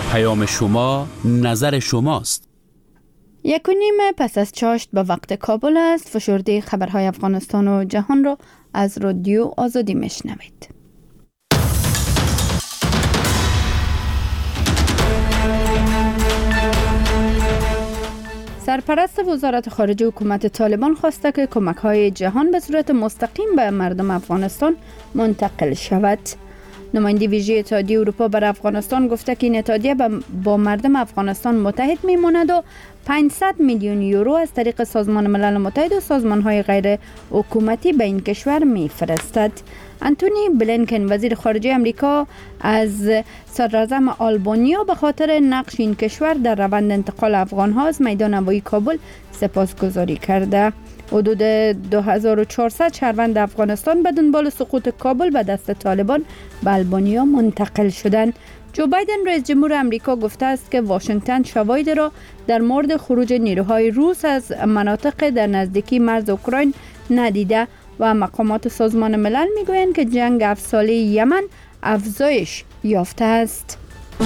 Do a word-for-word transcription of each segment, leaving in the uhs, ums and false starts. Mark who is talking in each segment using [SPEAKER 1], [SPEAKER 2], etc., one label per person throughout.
[SPEAKER 1] پیام شما، نظر شماست.
[SPEAKER 2] یک و نیم پس از چاشت به وقت کابل است. فشرده خبرهای افغانستان و جهان را از رادیو آزادی میشنوید. سرپرست وزارت خارجه حکومت طالبان خواسته که کمک‌های جهان به صورت مستقیم به مردم افغانستان منتقل شود. نماینده ویژه اتحادیه اروپا بر افغانستان گفته که این اتحادیه با مردم افغانستان متحد میماند و پانصد میلیون یورو از طریق سازمان ملل متحد و سازمان‌های غیر حکومتی به این کشور میفرستد. انتونی بلینکن وزیر خارجه امریکا از صدراعظم آلبانیا به خاطر نقش این کشور در روند انتقال افغان‌ها از میدان هوایی کابل سپاسگزاری کرده. حدود دو هزار و چهارصد شهروند افغانستان به دنبال سقوط کابل به دست طالبان به آلبانیا منتقل شدند. جو بایدن رئیس جمهور امریکا گفته است که واشنگتن شواهد را در مورد خروج نیروهای روس از مناطق در نزدیکی مرز اوکراین ندیده و مقامات سازمان ملل میگویند که جنگ هفت ساله یمن افزایش یافته است.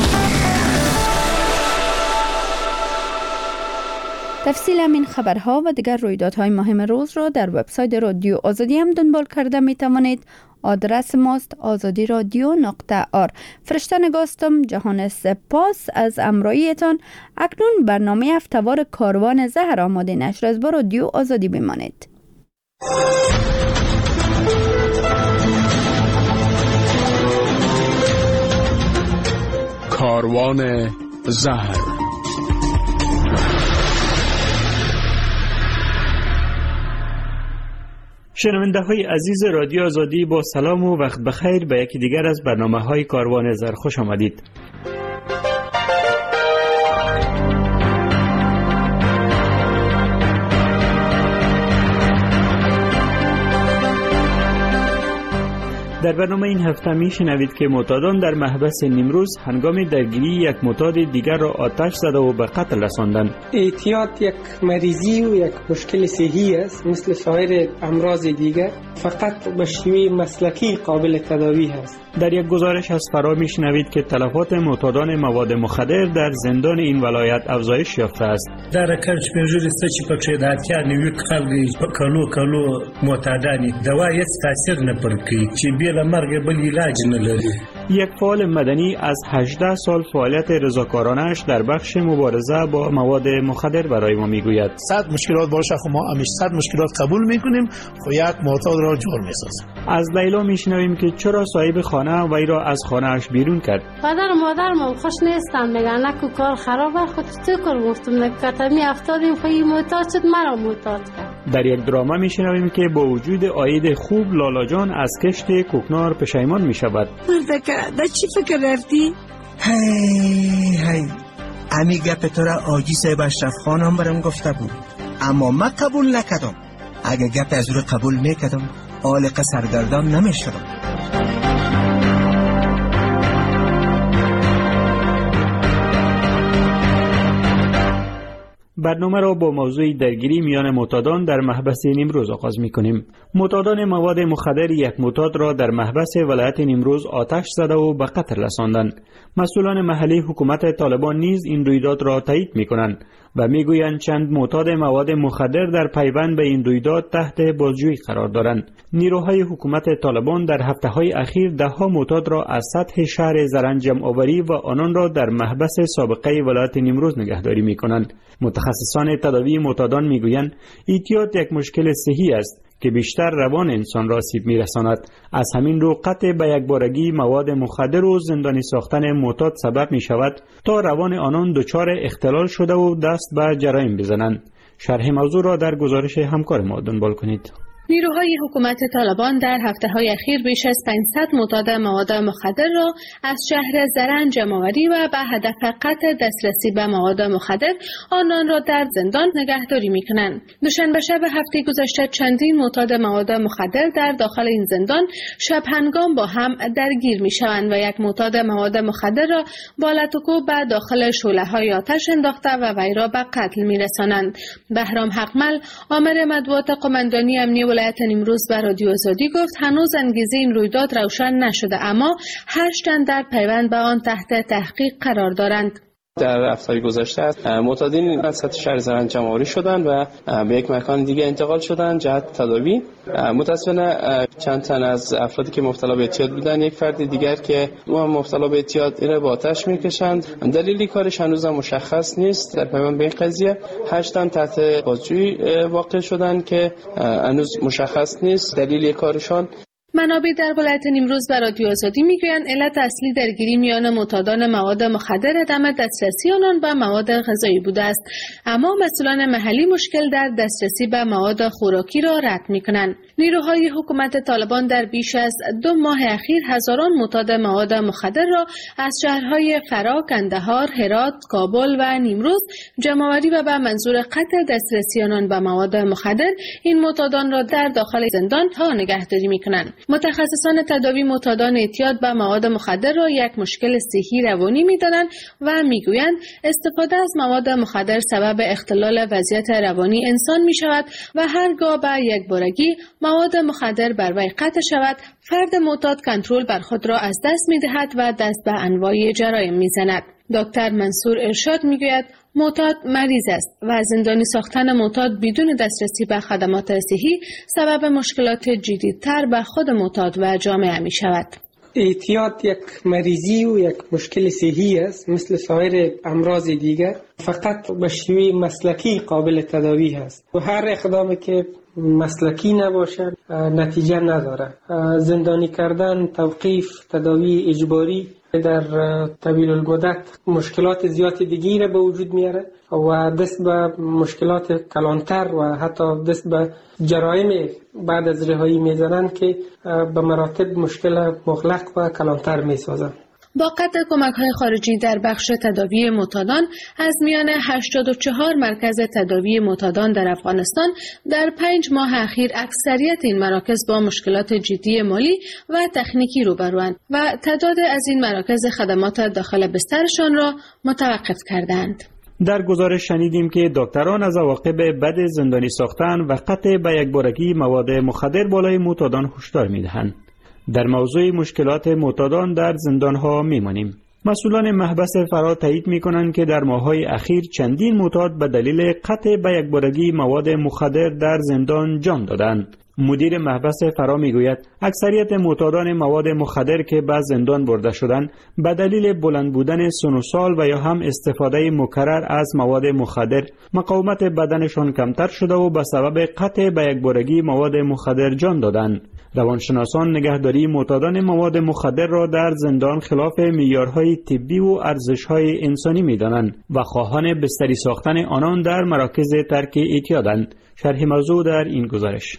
[SPEAKER 2] تفصیل همین خبرها و دیگر رویدادهای مهم روز را در وبسایت رادیو آزادی هم دنبال کرده می توانید. آدرس ماست آزادی رادیو نقطه آر. فرشته نگاستم. جهان سپاس از امراییتان. اکنون برنامه هفته‌وار کاروان زهر آماده نشر از با رادیو آزادی بمانید.
[SPEAKER 3] کاروان زهر.
[SPEAKER 4] شنونده های عزیز رادیو آزادی، با سلام و وقت بخیر به یکی دیگر از برنامه های کاروان زهر خوش آمدید. در برنامه این هفته می شنوید که معتادان در محبس نیمروز هنگام درگیری یک معتاد دیگر را آتش زده و به قتل رساندند.
[SPEAKER 5] اعتیاد یک مریضی و یک مشکل صحی است مثل سایر امراض دیگر، فقط به شیوه مسلکی قابل تداوی است.
[SPEAKER 4] در یک گزارش از فرا می شنوید که تلفات معتادان مواد مخدر در زندان این ولایت افزایش یافته است.
[SPEAKER 6] در کارش پنجوری سچی پکشه داتیا نیوی قبلی کلو کلو معتادانی دوا هیچ تاثیر نپرکی چی بیل مرگ بل علاج نلری.
[SPEAKER 4] یک فعال مدنی از هجده سال فعالیت رضاکارانه‌اش در بخش مبارزه با مواد مخدر برای ما میگوید.
[SPEAKER 7] صد مشکلات باشه خو ما همیشه صد مشکلات قبول میکنیم، خو یک معتاد را جور میسازیم.
[SPEAKER 4] از لیلا میشنویم که چرا صاحب خانه وی را از خانه‌اش بیرون کرد.
[SPEAKER 8] پدر و مادرم خوش نیستن، میگن نکو کار خرابه، خود چه کار گفتم نکتمی افتادیم خو این معتاد شد مرا معتاد کرد.
[SPEAKER 4] در یک دراما میشنویم که با وجود عاید خوب لالا جان از کشت کوکنار پشیمان میشود.
[SPEAKER 9] در چی فکر رفتی؟
[SPEAKER 10] هی هی امی گپ تو را آجی صاحب اشرف خانم برام گفته بود، اما من قبول نکردم. اگه گپ از رو قبول میکردم عالق سرگردان نمیشدم.
[SPEAKER 4] برنامه را با موضوع درگیری میان معتادان در محبس نیمروز آغاز می‌کنیم. معتادان مواد مخدر یک معتاد را در محبس ولایت نیمروز آتش زده و به قتل رساندند. مسئولان محلی حکومت طالبان نیز این رویداد را تایید می‌کنند و میگویند چند معتاد مواد مخدر در پیوند به این رویداد تحت بازجویی قرار دارند. نیروهای حکومت طالبان در هفته‌های اخیر ده‌ها معتاد را از سطح شهر زرنج جمع آوری و آنان را در محبس سابقه ولایت نیمروز نگهداری می‌کنند. متخصصان تداوی معتادان میگویند اعتیاد یک مشکل صحی است که بیشتر روان انسان را آسیب میرساند. از همین رو قطع به یک بارگی مواد مخدر و زندانی ساختن معتاد سبب می شود تا روان آنان دچار اختلال شده و دست به جرایم بزنند. شرح موضوع را در گزارش همکار ما دنبال کنید.
[SPEAKER 11] نیروهای حکومت طالبان در هفته‌های اخیر بیش از پانصد معتاد مواد مخدر را از شهر زرنج جمع‌آوری و به هدف قطع دسترسی به مواد مخدر آنان را در زندان نگهداری می‌کنند. دوشنبه شب هفته گذشته چندین معتاد مواد مخدر در داخل این زندان شب هنگام با هم درگیر می‌شوند و یک معتاد مواد مخدر را با لطکو به داخل شعله‌های آتش انداخته و وی را به قتل می‌رسانند. بهرام حقمل، آمر مطبوعات قماندانی امنیه ولایت نیمروز به رادیو آزادی گفت هنوز انگیزه این رویداد روشن نشده، اما هشت تن در پیوند به آن تحت تحقیق قرار دارند.
[SPEAKER 12] در هفته گذشته معتادین از سطح شهر زرنج جمع‌آوری شدند و به یک مکان دیگه انتقال شدند جهت تداوی. متأسفانه چند تن از افرادی که مبتلا به اعتیاد بودند، یک فرد دیگر که او هم مبتلا به اعتیاد، این را با آتش میکشند. دلیلی کارش هنوز مشخص نیست. در پیوند به این قضیه هشت تن تحت بازجویی واقع شدند که هنوز مشخص نیست دلیل کارشان.
[SPEAKER 11] منابع در ولایت نیمروز به رادیو آزادی میگویند علت اصلی درگیری میان معتادان مواد مخدر عدم دسترسی آنان به مواد غذایی بوده است، اما مسئولان محلی مشکل در دسترسی به مواد خوراکی را رد میکنند. نیروهای حکومت طالبان در بیش از دو ماه اخیر هزاران معتاد مواد مخدر را از شهرهای فرا، کندهار، هرات، کابل و نیمروز جمع‌آوری و به منظور قطع دسترسی آنان به مواد مخدر این معتادان را در داخل زندان ها نگهداری میکنند. متخصصان تداوی معتادان اعتیاد به مواد مخدر را یک مشکل صحی روانی می‌دانند و میگویند استفاده از مواد مخدر سبب اختلال وضعیت روانی انسان می‌شود و هرگاه به یک بارگی مواد مخدر بر وی قطع شود، فرد معتاد کنترل بر خود را از دست می‌دهد و دست به انواع جرایم می‌زند. دکتر منصور ارشاد میگوید معتاد مریض است و زندانی ساختن معتاد بدون دسترسی به خدمات صحی سبب مشکلات جدی‌تر به خود معتاد و جامعه می شود.
[SPEAKER 5] اعتیاد یک مریضی و یک مشکل صحی است مثل سایر امراض دیگر، فقط به شیوه مسلکی قابل تداوی است و هر اقدامی که مسلکی نباشد نتیجه نداره. زندانی کردن، توقیف، تداوی اجباری در طویل المدت مشکلات زیاد دیگری را به وجود میاره و دست به مشکلات کلانتر و حتی دست به جرایم بعد از رهایی میزنند که به مراتب مشکل مغلق و کلانتر میسازند.
[SPEAKER 11] با قطع کمک‌های خارجی در بخش تداوی معتادان، از میان هشتاد و چهار مرکز تداوی معتادان در افغانستان در پنج ماه اخیر اکثریت این مراکز با مشکلات جدی مالی و تکنیکی روبروند و تعداد از این مراکز خدمات داخل بسترشان را متوقف کردند.
[SPEAKER 4] در گزارش شنیدیم که دکتران از عواقب بد زندانی ساختن و قطع به یکبارگی مواد مخدر بالای معتادان هشدار می‌دهند. در موضوع مشکلات معتادان در زندان‌ها می‌مانیم. مسئولان محبس فرا تایید می‌کنند که در ماه‌های اخیر چندین معتاد به دلیل قطع به یکبارگی مواد مخدر در زندان جان دادند. مدیر محبس فرا میگوید اکثریت معتادان مواد مخدر که به زندان برده شدند به دلیل بلند بودن سن و سال و یا هم استفاده مکرر از مواد مخدر مقاومت بدنشان کمتر شده و به سبب قطع به یکبارگی مواد مخدر جان دادند. روانشناسان نگهداری معتادان مواد مخدر را در زندان خلاف معیارهای طبی و ارزش‌های انسانی می‌دانند و خواهان بستری ساختن آنان در مراکز ترک اعتیادند. شرح موضوع در این گزارش.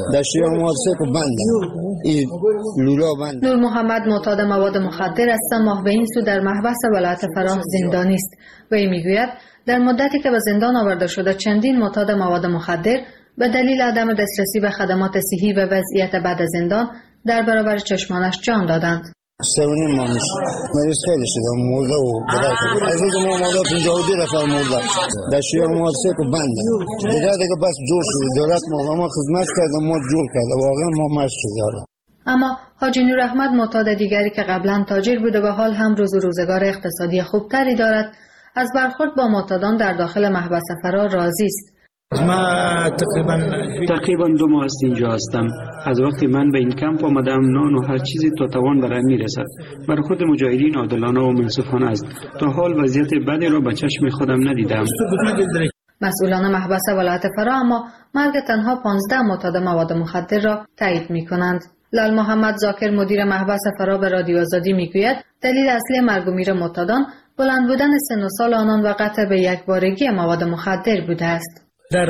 [SPEAKER 13] نور محمد معتاد مواد مخدر است. سه ماه به این سو در محبس ولایت فراه زندانی است. وی میگوید در مدتی که به زندان آورده شده چندین معتاد مواد مخدر به دلیل عدم دسترسی به خدمات صحی و وضعیت بعد از زندان در برابر چشمانش جان دادند.
[SPEAKER 14] سرونی مانش مریض خیلی شدم مرده و بدر از اینکه ما مرده پنجاه و دو نفر مرده در شیعه محادثه که بنده دیگر دیگه بس جور شده دولت ما ما خدمت کرده ما جور کرده واقعا ما مشت شده.
[SPEAKER 13] اما حاجی نور احمد معتاد دیگری که قبلا تاجر بوده و حال هم روز و روزگار اقتصادی خوبتری دارد از برخورد با معتادان در داخل محبس فرا راضی است.
[SPEAKER 4] ما تقریبا تقریبا دو ماه است اینجا هستم. از وقتی من به این کمپ آمدم نان و هر چیزی تا توان برای میرسد. برای خود مجاهدین عادلانه و منصفانه است. تا حال وضعیت بدی را به چشم خودم ندیدم.
[SPEAKER 13] مسئولان محبس ولایت فرا اما مرگ تنها پانزده معتاد مواد مخدر را تایید می کنند. لال محمد زاکر مدیر محبس فرا به رادیو آزادی میگوید دلیل اصلی مرگ و میر معتادان بلند بودن سن و سال آنان و قطع به یکبارگی مواد مخدر بوده است.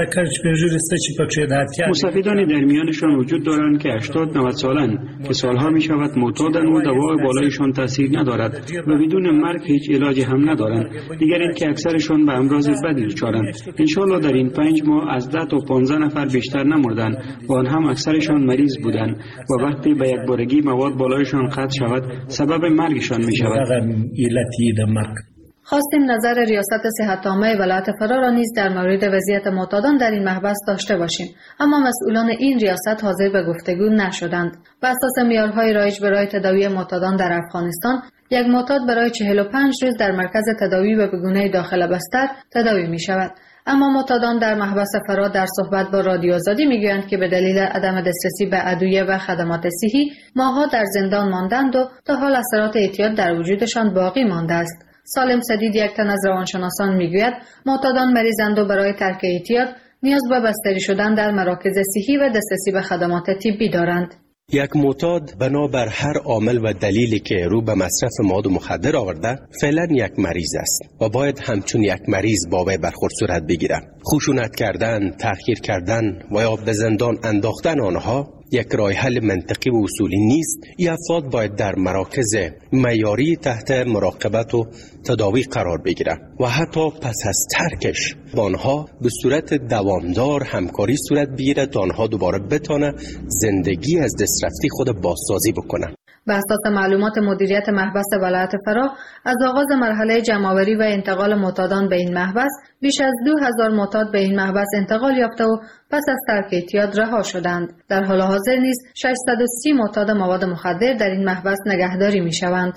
[SPEAKER 4] مستفیدانی در میانشان وجود دارند که هشتاد نود سالند که سالها می شود معتادند و دوا بالایشان تاثیر ندارد و بدون مرگ هیچ علاجی هم ندارند. دیگر این که اکثرشان به امراض بدی دچارند. انشالله در این پنج ماه از ده تا پانزده نفر بیشتر نمردند و آن هم اکثرشان مریض بودند و وقتی به یکبارگی مواد بالایشان قطع شود سبب مرگشان می شود.
[SPEAKER 13] خواستیم نظر ریاست صحت عامه ولایت فرا را نیز در مورد وضعیت معتادان در این محبس داشته باشیم، اما مسئولان این ریاست حاضر به گفتگو نشدند. بر اساس معیارهای رایج برای تداوی معتادان در افغانستان، یک معتاد برای چهل و پنج روز در مرکز تداوی و به گونه داخل بستر تداوی می شود. اما معتادان در محبس فرا در صحبت با رادیو آزادی میگویند که به دلیل عدم دسترسی به ادویه و خدمات صحی ماه‌ها در زندان ماندند و تا حال اثرات اعتیاد در وجودشان باقی مانده است. سالم سدید، یک تن از روانشناسان، میگوید معتادان مریضند و برای ترک اعتیاد نیاز به بستری شدن در مراکز صحی و دسترسی به خدمات طبی دارند.
[SPEAKER 15] یک معتاد بنابر هر عامل و دلیلی که رو به مصرف مواد مخدر آورده فعلا یک مریض است و باید همچون یک مریض با وی برخورد صورت بگیره. خشونت کردن، تحقیر کردن و یا به زندان انداختن آنها یک راه حل منطقی و اصولی نیست. این افراد باید در مراکز معیاری تحت مراقبت و تداوی قرار بگیرند و حتی پس از ترکش با آنها به صورت دوامدار همکاری صورت بگیرد تا آنها دوباره بتانه زندگی از دسترفتی خود بازسازی بکنند.
[SPEAKER 13] به اساس معلومات مدیریت محبس ولایت فرا، از آغاز مرحله جمع‌آوری و انتقال معتادان به این محبس، بیش از دو هزار معتاد به این محبس انتقال یافته و پس از ترک اعتیاد رها شدند. در حال حاضر نیز ششصد و سی معتاد مواد مخدر در این محبس نگهداری می شوند.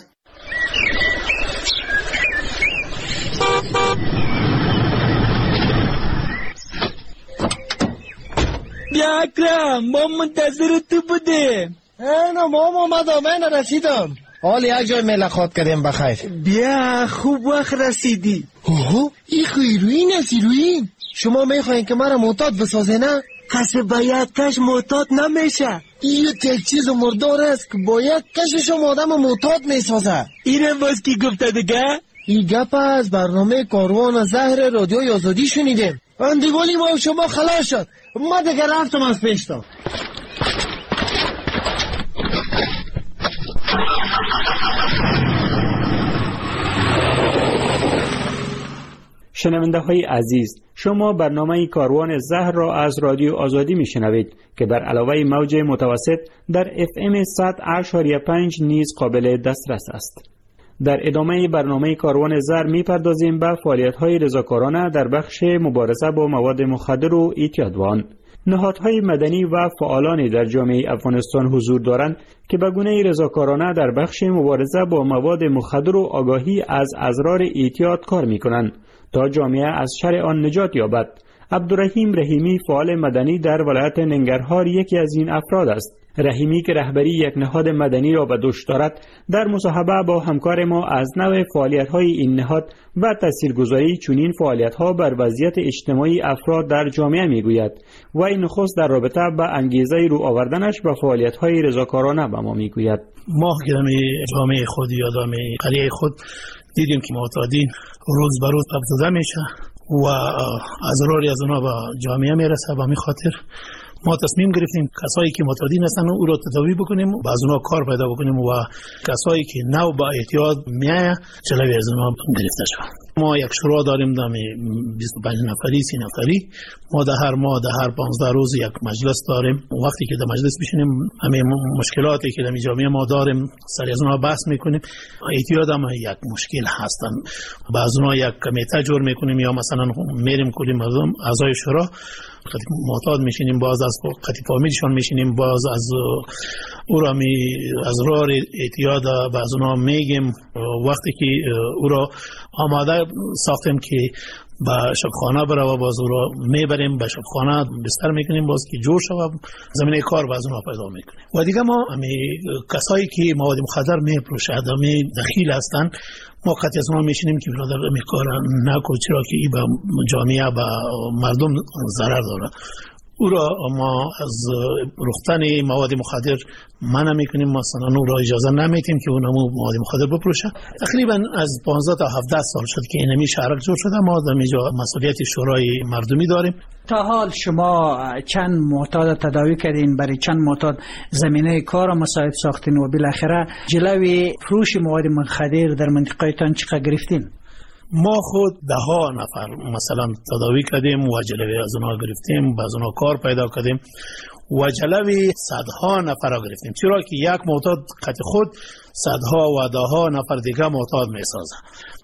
[SPEAKER 16] بیا اکرم، ما منتظر تو بودیم.
[SPEAKER 10] اینا ما آمدم، من رسیدم. حال یک جای ملاقات کردیم بخیر.
[SPEAKER 16] بیا، خوب وقت رسیدی.
[SPEAKER 10] اوه، این خیروین است ایروین. شما میخواین که مرا معتاد بسازه نه؟
[SPEAKER 16] کسی با یک کش معتاد نمیشه.
[SPEAKER 10] این یک چیز مردار است که با یک کشش آدم معتاد میسازه.
[SPEAKER 16] اینم باز کی گفته دیگه؟
[SPEAKER 10] این گپ از برنامه کاروان زهر رادیوی آزادی شنیدیم. اندیوالی ما شما خلاص شد. ما دیگه رفتم از پیشتا.
[SPEAKER 4] شنونده های عزیز، شما برنامه کاروان زهر را از رادیو آزادی می شنوید که بر علاوه موج متوسط در اف ام صد اشاریه پنج نیز قابل دسترس است. در ادامه برنامه کاروان زهر می پردازیم به فعالیت های رضاکارانه در بخش مبارزه با مواد مخدر و اعتیاد آن. نهادهای مدنی و فعالانی در جامعه افغانستان حضور دارند که به گونه رضاکارانه در بخش مبارزه با مواد مخدر و آگاهی از اضرار اعتیاد کار می کنند تا جامعه از شر آن نجات یابد. عبدالرحیم رحیمی، فعال مدنی در ولایت ننگرهار، یکی از این افراد است. رحیمی که رهبری یک نهاد مدنی را به دوش دارد، در مصاحبه با همکار ما از نوع فعالیت‌های این نهاد و تاثیرگذاری چنین فعالیت‌ها بر وضعیت اجتماعی افراد در جامعه می‌گوید و این نخست در رابطه به انگیزه رو آوردنش به فعالیت‌های رضاکارانه به ما می‌گوید.
[SPEAKER 7] ما که در جامعه خود یا جامعه قریه خود دیدیم که معتادین روز به روز افزوده میشه و اضراری از اونها به جامعه میرسه. و می خاطر ما تصمیم گرفتیم کسایی که معتادین هستن او را تداوی بکنیم و از اونها کار پیدا بکنیم و کسایی که نو با اعتیاد میایه جلوی از اونها گرفته شود. ما یک شورا داریم در بیست و پنج نفری، سی نفری. ما در هر ماه در هر پانزده روز یک مجلس داریم. وقتی که در مجلس بشینیم همه مشکلاتی که در جامعه ما داریم سر از اونها بحث میکنیم. اعتیاد هم یک مشکل هستن. بعض اونها یک کمیته جور میکنیم یا مثلا میریم کلی مردم اعضای شورا خطی معتاد میشینیم، باز از خطی فامیلشان میشینیم، باز از او را می از راه اعتیاد و از اونا میگیم. وقتی که او را آماده ساختیم که به شبخانه بره و باز او را میبریم به شبخانه بستر میکنیم، باز که جور شود زمینه کار باز اونها پیدا میکنیم. و دیگه ما همی کسایی که مواد مخدر میپروشند همی دخیل هستن، ما قطعی از اونها میشینیم که برادر همی کار نکن، چرا که ای به جامعه به مردم ضرر داره. او را ما از رختن مواد مخدر منع میکنیم، مثلا او را اجازه نمیدیم که اونمو مواد مخدر بپروشه. تقریبا از پانزده تا هفده سال شد که اینمی شهرک جور شده. ما در اینجا مسئولیت شورای مردمی داریم.
[SPEAKER 17] تا حال شما چند معتاد تداوی کردین، برای چند معتاد زمینه کار را مساعد ساختین و بالاخره جلوی فروش مواد مخدر در منطقه تان چقدر گرفتین؟
[SPEAKER 7] ما خود ده ها نفر مثلا تداوی کردیم و جلوی از اونها گرفتیم، باز اونها کار پیدا کردیم و جلوی صدها نفر را گرفتیم، چرا که یک معتاد قطع خود صدها و ده ها نفر دیگه معتاد می سازه.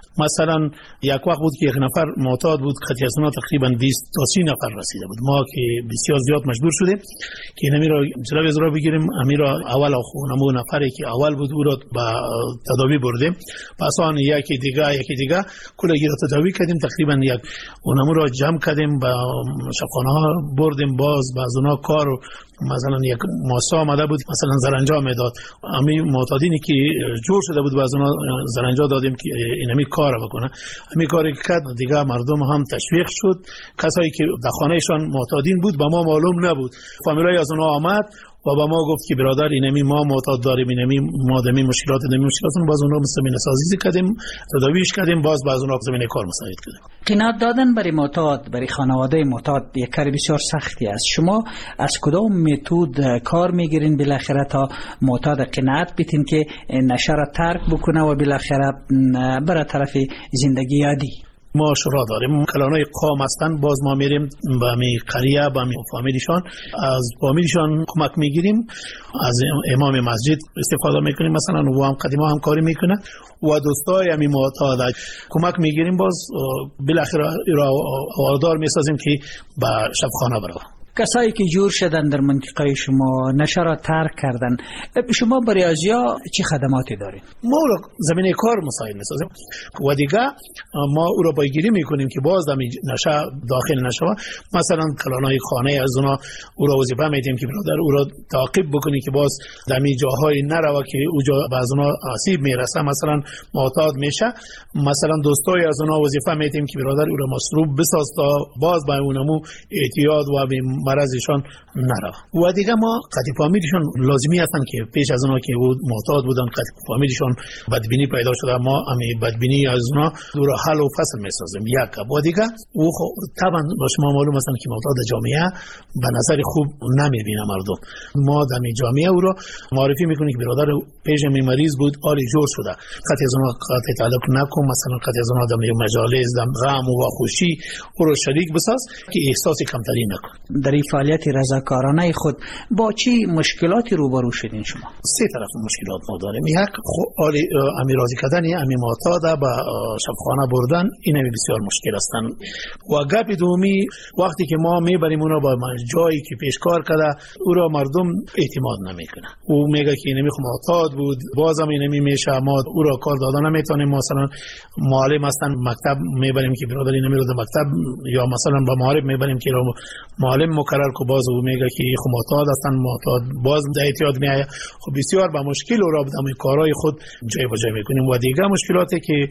[SPEAKER 7] مثلا یک وقت بود که یک نفر معتاد بود، خطی از اونا تقریبا بیست تا سی نفر رسیده بود. ما که بسیار زیاد مجبور شدیم که اینمی را جلوی از را بگیریم. امی را اول خونمو نفری که اول بود او را به تداوی بردیم، پس آن یکی دیگه یکی دیگه کلگی را تداوی کردیم. تقریبا یک اونمو را جمع کردیم به شفاخانه ها بردیم. باز باز اونا کار مثلا یک ماسا آمده بود مثلا زرنجا میداد، امی معتادینی که جور شده بود باز اونا زرنجا دادیم که اینمی کار بکنه. امی کاری کرد دیگه مردم هم تشویق شد. کسایی که در خانهشان معتادین بود به ما معلوم نبود، فامیلای از اونا آمد و با ما گفت که برادر اینمی ما معتاد داریم، اینمی ما دمی مشکلات دمی مشکلات باز اونها زمینه سازی کردیم، تداویش کردیم، باز باز اونها زمینه کار مساعد کردیم.
[SPEAKER 17] قناعت دادن برای معتاد، برای خانواده معتاد یک کار بسیار سختی است. شما از کدام متد کار میگیرین بالاخره تا معتاد قناعت بیتین که نشه را ترک بکنه و بالاخره بره طرف زندگی عادی؟
[SPEAKER 7] ما شورا داریم، کلانای قام هستن، باز ما میریم به می قریه به می فامیلیشان، از فامیلیشان کمک میگیریم، از امام مسجد استفاده میکنیم مثلا و هم قدیما هم کاری میکنه و دوستای همی معتاد کمک میگیریم. باز بالاخره را آوردار میسازیم که به شفاخانه بره.
[SPEAKER 17] کسایی که جور شدن در منطقه شما نشه را ترک کردن، شما برای ازیا چه خدماتی دارید؟
[SPEAKER 7] ما او را زمینه کار مساعد میسازیم و دیگه ما او را بایگیری میکنیم که باز دمی نشه داخل نشه. مثلا کلانای خانه از اونا او را وظیفه میدیم که برادر او را تعقیب بکنی که باز دمی جاهای نرو که او جا بعض اونا آسیب میرسه، مثلا معتاد میشه. مثلا دوستای از اونا وظیفه میدیم که برادر او را مصروف بساز تا باز با اونمو اعتیاد و مرضشان نره. و دیگه ما قطعی فامیلشان لازمی هستن که پیش از اونا که بود معتاد بودن قطعی فامیلشان بدبینی پیدا شده، ما امی بدبینی از اونا دور حل و فصل میسازیم. یک و دیگه او طبعا با شما معلوم هستن که معتاد جامعه به نظر خوب نمیبینه مردم. ما در جامعه او را معرفی میکنیم که برادر پیش می مریض بود عالی جور شده، قطعی از اونا قطعی تعلق نکن، مثلا قطعی از اونا در مجالس در غم و خوشی او را شریک بساز که احساس کمتری نکن.
[SPEAKER 17] در این فعالیت رضاکارانه خود با چی مشکلاتی روبرو شدین شما؟
[SPEAKER 7] سه طرف مشکلات ما داریم. یک عالی امی راضی کردن امی معتاد به شفاخانه بردن، این بسیار مشکل هستن. و گپ دومی وقتی که ما میبریم اونا با جایی که پیشکار کرده او را مردم اعتماد نمیکنه. او میگه که اینمی خو معتاد بود، بازم اینمی میشه، ما او را کار دادن نمیتونیم. مثلا معلم هستن مکتب میبریم که برادر اینمی رو در مکتب، یا مثلا با معلم میبریم که معلم مقرر کو، باز او میگه که خو معتاد هستن، معتاد باز در اعتیاد میایه. خب بسیار با مشکل و را بدم کارهای خود جای به جای میکنیم. و دیگه مشکلاتی که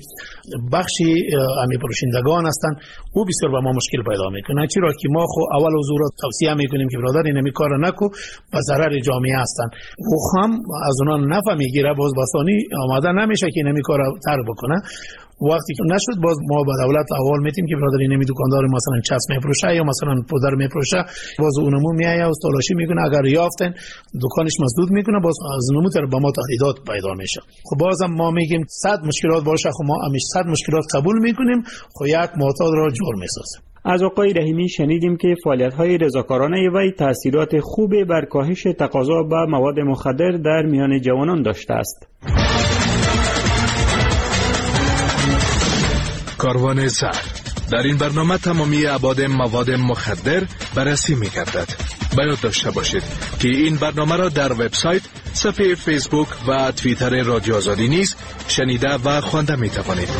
[SPEAKER 7] بخشی امی پروشندگان هستن او بسیار با ما مشکل پیدا میکنه، چرا که ما خو اول حضور توصیه میکنیم که برادر اینمی کار نکو و ضرر جامعه هستن. او هم از اونا نفع میگیره، باز باسانی آماده نمیشه که اینمی کار ترک بکنه. وقتی که نشد باز ما با دولت احوال میتیم که برادر اینمی دکاندار مثلا چسب میفروشه یا مثلا پودر میفروشه، باز اونمو میایه و تلاشی میکنه، اگر یافتن دکانش مسدود میکنه، باز از اونمو تر با ما تهدیدات پیدا میشه. خب بازم ما میگیم صد مشکلات باشه، خب ما همیشه صد مشکلات قبول میکنیم، خب یک معتاد را جور میسازیم.
[SPEAKER 4] از آقای رحیمی شنیدیم که فعالیت‌های رضاکارانه وی تأثیرات خوبی بر کاهش تقاضا به مواد مخدر در میان جوانان داشته است.
[SPEAKER 18] کاروان زهر. در این برنامه تمامی ابعاد مواد مخدر بررسی می‌گردد. باید داشته باشید که این برنامه را در وبسایت، صفحه فیسبوک و توییتر رادیو آزادی نیز شنیده و خوانده می‌توانید.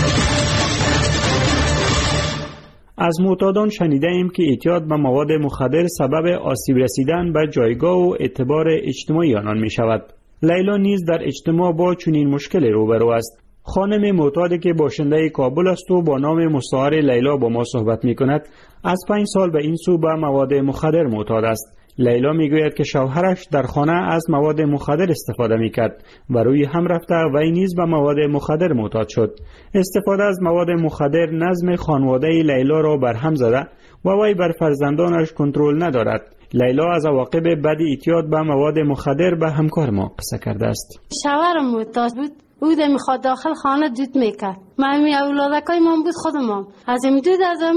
[SPEAKER 4] از معتادان شنیده ایم که اعتیاد به مواد مخدر سبب آسیب رسیدن به جایگاه و اعتبار اجتماعی آنان می شود. لیلا نیز در اجتماع با چنین مشکلی روبرو است. خانم معتادی که باشنده کابل است و با نام مستعار لیلا با ما صحبت می کند، از پنج سال به این سو به مواد مخدر معتاد است. لیلا میگوید که شوهرش در خانه از مواد مخدر استفاده میکرد و روی هم رفته وی نیز به مواد مخدر معتاد شد. استفاده از مواد مخدر نظم خانواده لیلا را برهم زده و وی بر فرزندانش کنترل ندارد. لیلا از عواقب بد اعتیاد به مواد مخدر به همکار ما قصه کرده است.
[SPEAKER 8] شوهرم معتاد بود، او میخواد داخل خانه دود میکرد. من می اولادکای من بود خودم، از این دود از امو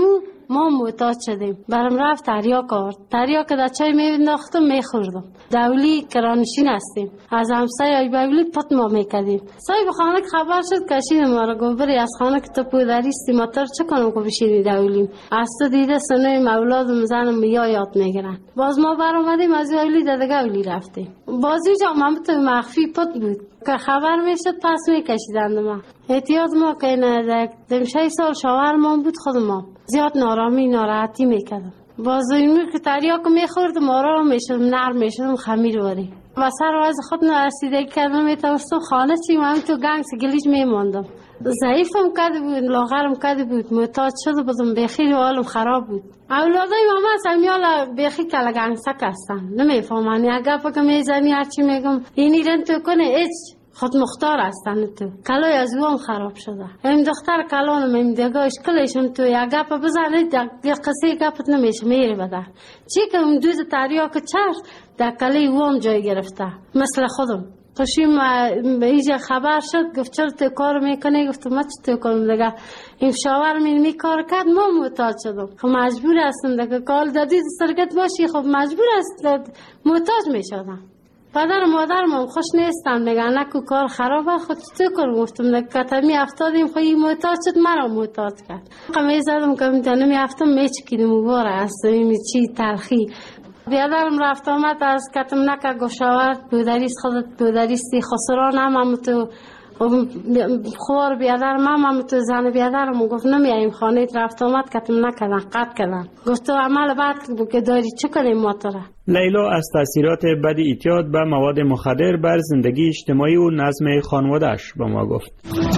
[SPEAKER 8] ما معتاد شدیم. برم رفت تریاک آورد. تریاک در چای مینداختم میخوردم. دولی کرانشین هستیم. از همسایه ای بولی پت ما میکردیم. صاحب خانه خبر شد کشید ما را گفت بری از خانه که تو پودریستی ماتر چه کنم که بشینی دولیم. از تو دیده سنوی اولادم زنم یا یاد میگیرن. باز ما بر اومدیم از اولی دیگه اولی رفتیم. بازی جا مامت مخفی پت بود که خبر میشد پس میکشیدند ما. احتیاط ما که نه دمشه سال شاور ما بود خود ما زیاد نارامی ناراحتی میکردم. باز اینو که تریاک میخوردم آرام میشدم نرم میشدم خمیر واری و سر و از خود نرسیده کردم میتوستم خانه چیم همین تو گنگ سگلیج میماندم. ضعیفم کده بود لاغرم کده بود معتاد شده بودم بخیلی حالم خراب بود. اولادای ماما از همیالا بخی کلا گنگسک هستن نمیفهمن اگر پاکه میزنی هرچی میگم اینی رن تو کنه ایچ خود مختار هستن تو کلای از اوام خراب شده. این دختر کلانم این دیگه اشکالشون تو یا گپ بزنه دیگه قصه گپت نمیشه میره بده چی که اون دوز تریاک چرخ در کلای اوام جای گرفته مثل خودم. خوشیم به اینجا خبر شد گفت چرا تو کار میکنه گفتم ما چطور کنم دیگه این شاور می می کار کرد ما معتاد شدم. خب مجبور هستم دیگه کال دادی سرگت باشی خب مجبور است معتاد میشدم. پدر و مادرم خوش نیستن میگن نکو کار خرابه خود تو کار گفتم دیگه کتمی افتادیم خب این معتاد شد مرا معتاد کرد. قمی زدم که میتونه می افتم میچکیدم و باره است این چی تلخی. بیادرم رفت آمد از کتم نکه گوشاورد بودریست خودت بودریستی خسران هم هم تو خوار بیادرم هم هم تو زن بیادرم گفت نمیاییم خانه رفت آمد کتم نکدن قد کدن گفت تو عمل بعد که داری چه کنیم ماتره.
[SPEAKER 4] لیلا از تاثیرات بد اعتیاد به مواد مخدر بر زندگی اجتماعی و نظم خانواده‌اش با ما گفت.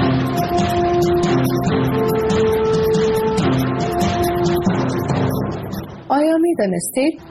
[SPEAKER 11] آیا می دانستید؟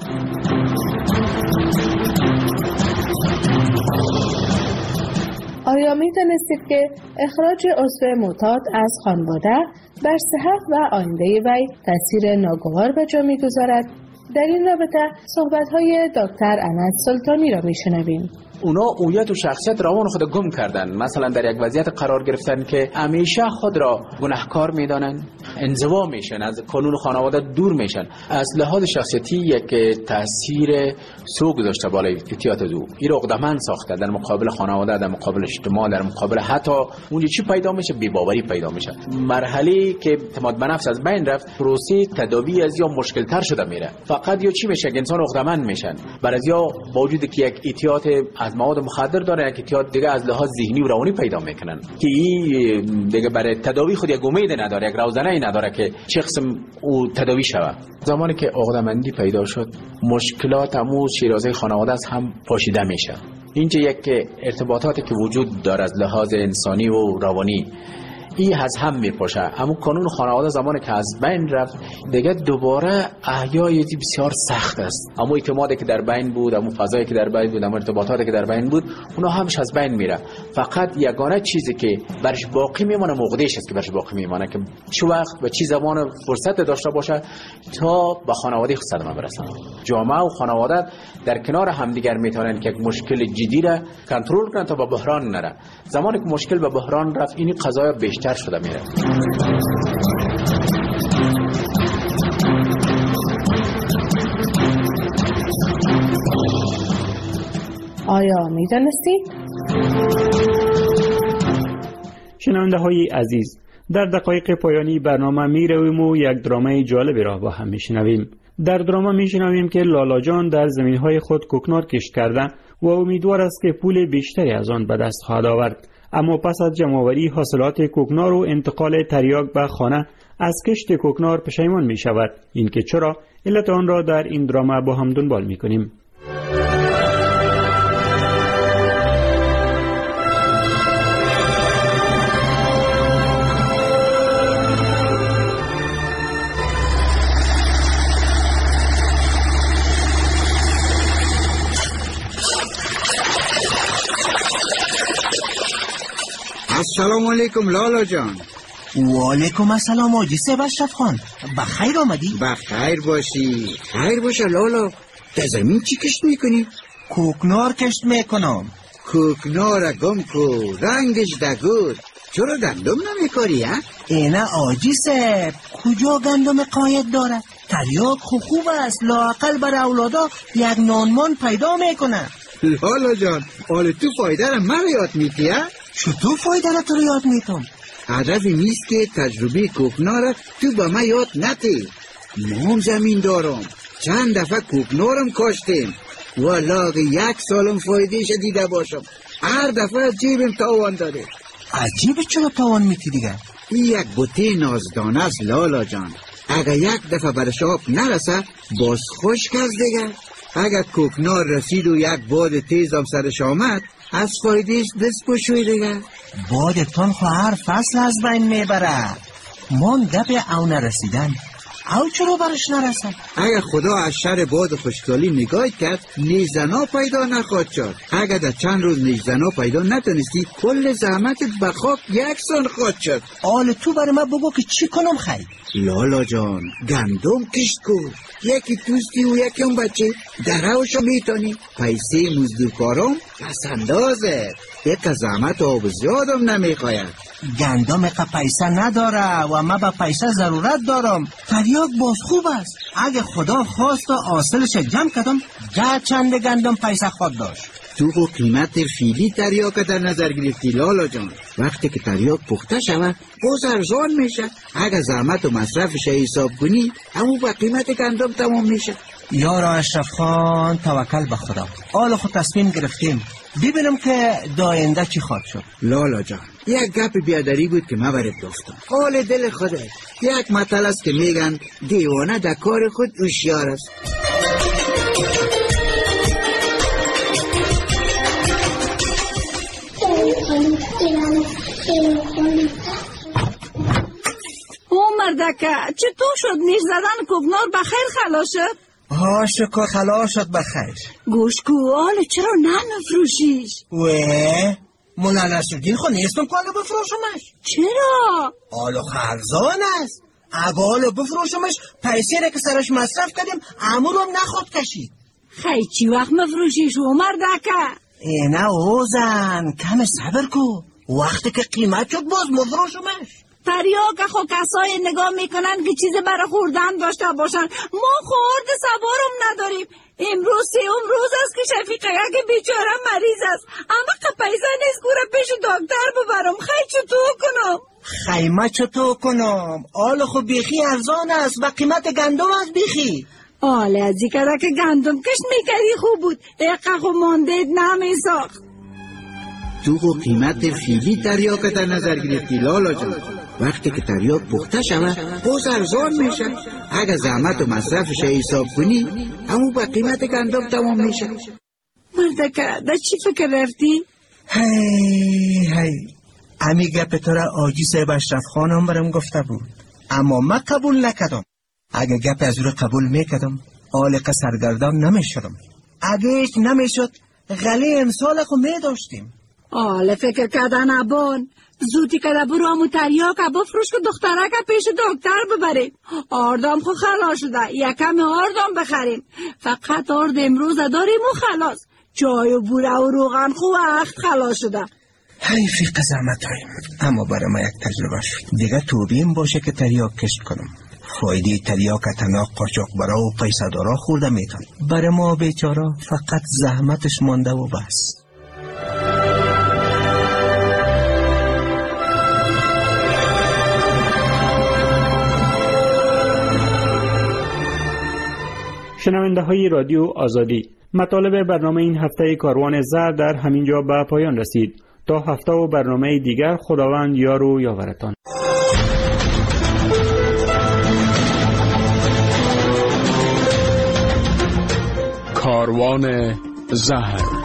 [SPEAKER 11] آیا می دانستید که اخراج عضو معتاد از خانواده بر صحت و آینده وی تاثیر ناگوار به جا می‌گذارد؟ در این رابطه صحبت‌های دکتر انس سلطانی را می‌شنویم.
[SPEAKER 19] اونا هویت و شخصیت روان خود گم کردن. مثلا در یک وضعیت قرار گرفتن که همیشه خود را گناهکار میدانن، انزوا میشن، از قانون خانواده دور میشن. از لحاظ شخصیتی یک تاثیر سوء گذاشته بالای اعتیاد او. این عقده‌مند ساخته در مقابل خانواده، در مقابل اجتماع، در مقابل حتی اون چی پیدا میشه بی‌باوری پیدا میشه. مرحله که اعتماد به نفس از بین رفت، پروسه تداوی از یا مشکل تر شده میره. فقط یا چی میشه که انسان عقده‌مند میشن. برازیا با وجودی که یک اعتیاد از مواد مخدر داره یک اعتیاد دیگه از لحاظ ذهنی و روانی پیدا میکنن که این دیگه برای تداوی خود یک امید نداره، یک روزنه نداره که چه قسم او تداوی شود. زمانی که عقده‌مندی پیدا شد مشکلات همو شیرازه خانواده از هم پاشیده میشه. اینجا یک ارتباطاتی که وجود داره از لحاظ انسانی و روانی این از هم میپاشه. اما قانون خانواده زمانی که از بین رفت دیگه دوباره احیای بسیار سخت است. اما اعتمادی که در بین بود، اما فضایی که در بین بود، اما ارتباطاتی که در بین بود اونا همش از بین میره. فقط یگانه چیزی که برش باقی میمونه موقعش است که برش باقی میمونه که چه وقت و چه زمان فرصت داشته باشه تا به خانواده خود صدمه برسه. جامعه و خانواده در کنار همدیگر میتونن که یک مشکل جدی را کنترل کنن تا به بحران نره. زمانی که مشکل به بحران رفت این قضایا بیشتر شده میره.
[SPEAKER 11] آیا میدانستی؟
[SPEAKER 4] شنونده های عزیز، در دقایق پایانی برنامه می رویم و یک درامه جالبی را با هم می شنویم. در درامه می شنویم که لالا جان در زمین های خود کوکنار کشت کرده و امیدوار است که پول بیشتری از آن به دست خواهد آورد. اما پس از جمع‌آوری حاصلات کوکنار و انتقال تریاک به خانه از کشت کوکنار پشیمان می شود. این که چرا؟ علت آن را در این درامه با هم دنبال می کنیم.
[SPEAKER 20] السلام علیکم لالا جان.
[SPEAKER 10] و علیکم السلام آجی سیب اشرف خان. بخیر آمدی؟
[SPEAKER 20] بخیر باشی. خیر باشه لالا. در زمین چی کشت میکنی؟
[SPEAKER 10] کوکنار کشت میکنم.
[SPEAKER 20] کوکنار گم کو رنگش دگود چرا گندم نمیکاری ها؟
[SPEAKER 10] اینه آجی صاحب کجا گندم قاید داره؟ تریاک خوب خوب است، لااقل بر اولادا یک نانمان پیدا میکنه.
[SPEAKER 20] لالا جان آل تو فایده را من یاد میتی ها؟
[SPEAKER 10] چطور فایده را تو رو یاد میتم؟
[SPEAKER 20] هدفی نیست که تجربه کوکنار را تو با من یاد نتی. ما زمین دارم، چند دفعه کوکنارم کاشتیم و لاغ یک سالم فایدهش دیده باشم. هر دفعه جیبم تاوان داده.
[SPEAKER 10] عجیبه چرا تاوان میتی دیگه؟
[SPEAKER 20] این یک بوته نازدانه است لالا جان. اگر یک دفعه برش آب نرسه باز خشک است دیگه. اگر کوکنار رسید و یک باد تیزم سرش آمد از فایدهش دست بشوی دیگه.
[SPEAKER 10] بادتان خو هر فصل از بین میبره. من گپ او نرسیدن او چرا برش نرسد؟
[SPEAKER 20] اگر خدا از شر باد خوشگالی نگاه کرد نیزنا پیدا نخواد شد. اگر در چند روز نیزنا پیدا نتونستی کل زحمتت به خاک یکسان خواهد شد.
[SPEAKER 10] آل تو برای من بگو که چی کنم خیلی؟
[SPEAKER 20] لالا جان گندم کشت کن، یکی توستی و یکی اون بچه دروشو میتونی. پیسه مزدورکارم پس اندازه یک زحمت آب زیادم نمیخواید.
[SPEAKER 10] گندم که پیسه نداره و من به پیسه ضرورت دارم. تریاک باز خوب است، اگه خدا خواست و حاصلش جمع کردم جا چند گندم پیسه خود داشت.
[SPEAKER 20] تو خو قیمت فیلی تریاک در نظر گرفتی لالا جان. وقتی که تریاک پخته شود باز ارزان میشه. اگه زحمت و مصرفش حساب کنی همون با قیمت گندم تمام میشه.
[SPEAKER 10] یارا اشرف خان توکل به خدا. حالا خود تصمیم گرفتیم، ببینم که داینده چی خواهد شد.
[SPEAKER 20] لالا جان یک گپ بیادری بود که من برات گفتم. حال دل خوده. یک متل است که میگن دیوانه در کار خود هوشیار است.
[SPEAKER 9] او مردکه چطور شد؟ نیش زدن کوکنار بخیر خلاص شد؟
[SPEAKER 10] ها شکر خلاص شد بخیر.
[SPEAKER 9] گوش کو آله چرا نمیفروشیش؟
[SPEAKER 10] وی مولا نصرالدین خو نیستم که آلو بفروشمش.
[SPEAKER 9] چرا؟
[SPEAKER 10] آلو خرزان است. اگه آلو بفروشمش پیسه را که سرش مصرف کردیم امورم نخود کشید.
[SPEAKER 9] خیلی چی وقت مفروشیش او مردکه؟
[SPEAKER 10] اینه اوزن کم صبر کو، وقتی که قیمت شد باز مفروشمش.
[SPEAKER 9] تریاک خو کسای نگاه میکنن که چیز برای خوردن داشته باشن. ما خورد سوارم نداریم. امروز سیوم روز است که شفیقه که بیچاره مریض است، اما که پیسه نیست گوره پیش دکتر ببرم. خیلی چطور کنم؟
[SPEAKER 10] خیمه چطور کنم؟ آل خو بیخی ارزان است و قیمت گندم است بیخی.
[SPEAKER 9] آله از این که گندم کشت میکردی خوب بود، اقا خو ماندید نمیساخت.
[SPEAKER 20] تو خو قیمت فیلی تریاک در نظر گرفتی لالا جان. وقتی که تریاک پخته شود باز ارزان میشه. اگر زحمت و مصرفش حساب کنی همون با قیمت گندم تمام میشه.
[SPEAKER 9] مردکه در چی فکر رفتی؟
[SPEAKER 10] هی هی امی گپ تو را آجی صاحب اشرف خانم برم گفته بود، اما من قبول نکردم. اگه گپ از رو قبول میکردم آلق سرگردان نمیشدم. اگه ایش نمیشد غلی امسال خو میداشتیم.
[SPEAKER 9] آله فکر کردن ابان زودی که برو همو تریاک بفروش که دخترک پیش دکتر ببریم. آردام خو خلاص شده، یکم آردام بخریم. فقط آرد امروز داریم و خلاص. جای و بوره و روغن خو وقت خلاص شده.
[SPEAKER 10] حیفی قزامت هایم، اما برای ما یک تجربه شد. دیگه توبیم باشه که تریاک کشت کنم. فایده تریاک تنها قاچاق برا و پیسه دارا خورده میتن. برای ما بیچارا فقط زحمتش مانده و بس.
[SPEAKER 4] شنونده های رادیو آزادی، مطالب برنامه این هفته کاروان زر در همینجا به پایان رسید. تا هفته و برنامه دیگر خداوند یار و یاورتان.
[SPEAKER 3] کاروان زهر